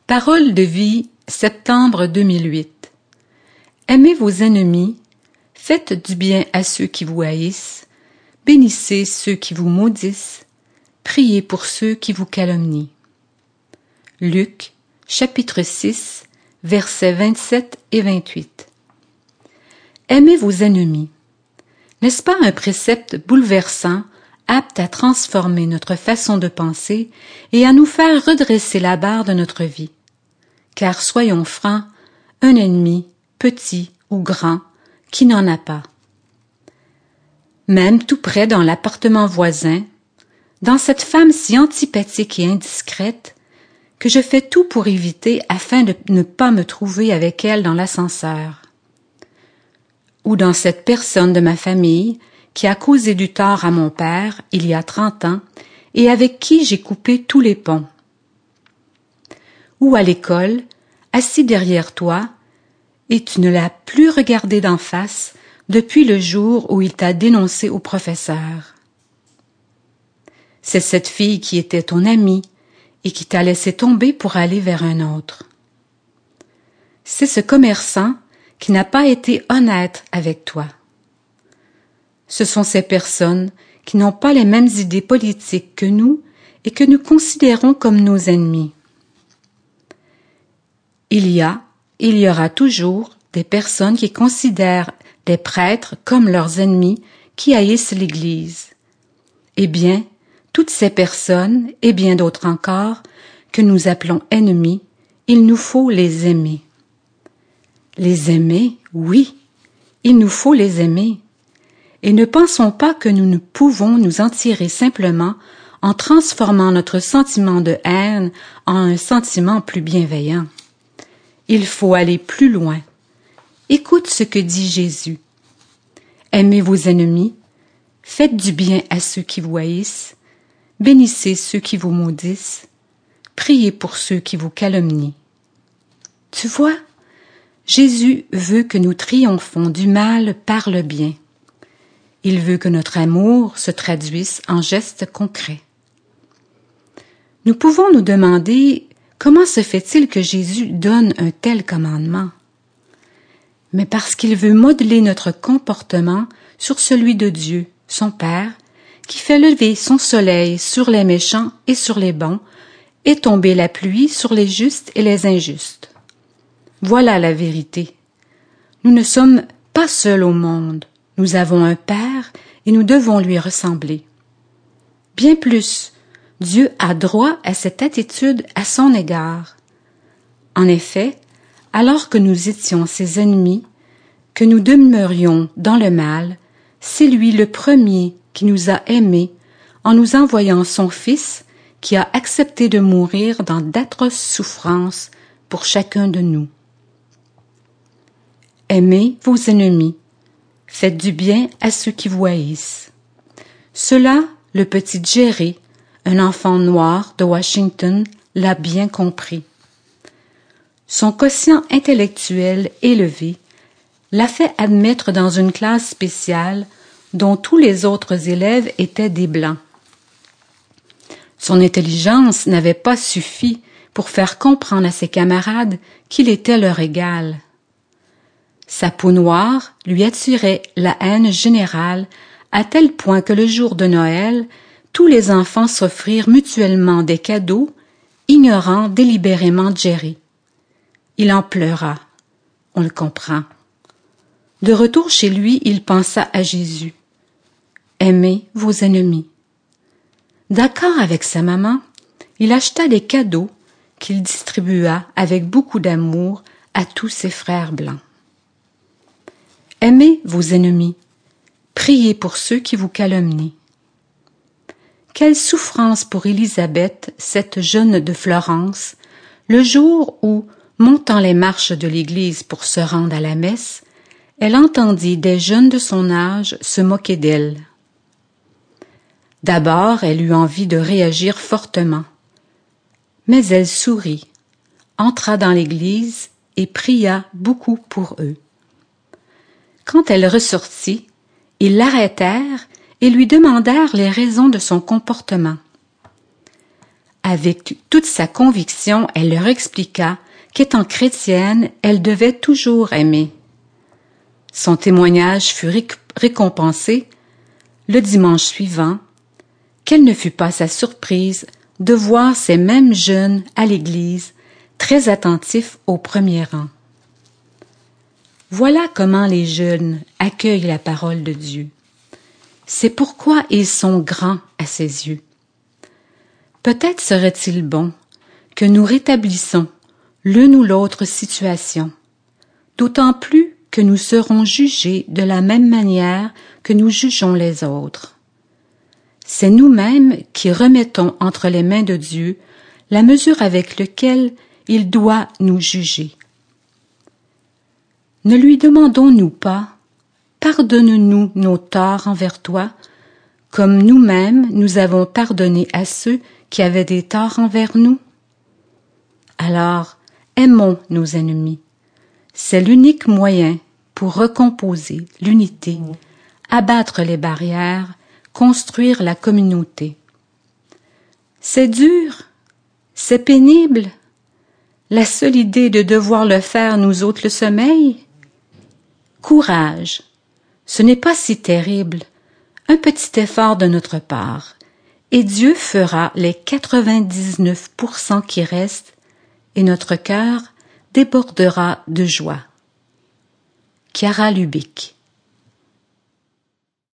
Parole de vie, septembre 2008. Aimez vos ennemis, faites du bien à ceux qui vous haïssent, bénissez ceux qui vous maudissent, priez pour ceux qui vous calomnient. Luc, chapitre 6, versets 27 et 28. Aimez vos ennemis. N'est-ce pas un précepte bouleversant, apte à transformer notre façon de penser et à nous faire redresser la barre de notre vie? Car soyons francs, un ennemi, petit ou grand, qui n'en a pas? Même tout près dans l'appartement voisin, dans cette femme si antipathique et indiscrète, que je fais tout pour éviter afin de ne pas me trouver avec elle dans l'ascenseur. Ou dans cette personne de ma famille qui a causé du tort à mon père il y a 30 ans et avec qui j'ai coupé tous les ponts. Ou à l'école, assis derrière toi, et tu ne l'as plus regardé d'en face depuis le jour où il t'a dénoncé au professeur. C'est cette fille qui était ton amie et qui t'a laissé tomber pour aller vers un autre. C'est ce commerçant qui n'a pas été honnête avec toi. Ce sont ces personnes qui n'ont pas les mêmes idées politiques que nous et que nous considérons comme nos ennemis. Il y aura toujours des personnes qui considèrent des prêtres comme leurs ennemis qui haïssent l'Église. Eh bien, toutes ces personnes, et bien d'autres encore, que nous appelons ennemis, il nous faut les aimer. Les aimer, oui, il nous faut les aimer. Et ne pensons pas que nous ne pouvons nous en tirer simplement en transformant notre sentiment de haine en un sentiment plus bienveillant. Il faut aller plus loin. Écoute ce que dit Jésus. Aimez vos ennemis, faites du bien à ceux qui vous haïssent, bénissez ceux qui vous maudissent, priez pour ceux qui vous calomnient. Tu vois, Jésus veut que nous triomphons du mal par le bien. Il veut que notre amour se traduise en gestes concrets. Nous pouvons nous demander comment se fait-il que Jésus donne un tel commandement? Mais parce qu'il veut modeler notre comportement sur celui de Dieu, son Père, qui fait lever son soleil sur les méchants et sur les bons, et tomber la pluie sur les justes et les injustes. Voilà la vérité. Nous ne sommes pas seuls au monde. Nous avons un Père et nous devons lui ressembler. Bien plus, Dieu a droit à cette attitude à son égard. En effet, alors que nous étions ses ennemis, que nous demeurions dans le mal, c'est lui le premier qui nous a aimés en nous envoyant son Fils qui a accepté de mourir dans d'atroces souffrances pour chacun de nous. Aimez vos ennemis, faites du bien à ceux qui vous haïssent. Cela, le petit Jerry, un enfant noir de Washington, l'a bien compris. Son quotient intellectuel élevé l'a fait admettre dans une classe spéciale dont tous les autres élèves étaient des Blancs. Son intelligence n'avait pas suffi pour faire comprendre à ses camarades qu'il était leur égal. Sa peau noire lui attirait la haine générale à tel point que le jour de Noël, tous les enfants s'offrirent mutuellement des cadeaux, ignorant délibérément Jerry. Il en pleura. On le comprend. De retour chez lui, il pensa à Jésus. Aimez vos ennemis. D'accord avec sa maman, il acheta des cadeaux qu'il distribua avec beaucoup d'amour à tous ses frères blancs. Aimez vos ennemis. Priez pour ceux qui vous calomnient. Quelle souffrance pour Élisabeth, cette jeune de Florence, le jour où, montant les marches de l'église pour se rendre à la messe, elle entendit des jeunes de son âge se moquer d'elle. D'abord, elle eut envie de réagir fortement. Mais elle sourit, entra dans l'église et pria beaucoup pour eux. Quand elle ressortit, ils l'arrêtèrent et lui demandèrent les raisons de son comportement. Avec toute sa conviction, elle leur expliqua qu'étant chrétienne, elle devait toujours aimer. Son témoignage fut récompensé le dimanche suivant. Quelle ne fut pas sa surprise de voir ces mêmes jeunes à l'église, très attentifs au premier rang. Voilà comment les jeunes accueillent la parole de Dieu. C'est pourquoi ils sont grands à ses yeux. Peut-être serait-il bon que nous rétablissions l'une ou l'autre situation, d'autant plus que nous serons jugés de la même manière que nous jugeons les autres. C'est nous-mêmes qui remettons entre les mains de Dieu la mesure avec laquelle il doit nous juger. Ne lui demandons-nous pas « Pardonne-nous nos torts envers toi », comme nous-mêmes nous avons pardonné à ceux qui avaient des torts envers nous? Alors, aimons nos ennemis. C'est l'unique moyen pour recomposer l'unité, abattre les barrières, construire la communauté. C'est dur, c'est pénible. La seule idée de devoir le faire nous ôte le sommeil. Courage, ce n'est pas si terrible, un petit effort de notre part, et Dieu fera les 99% qui restent, et notre cœur débordera de joie. Chiara Lubick.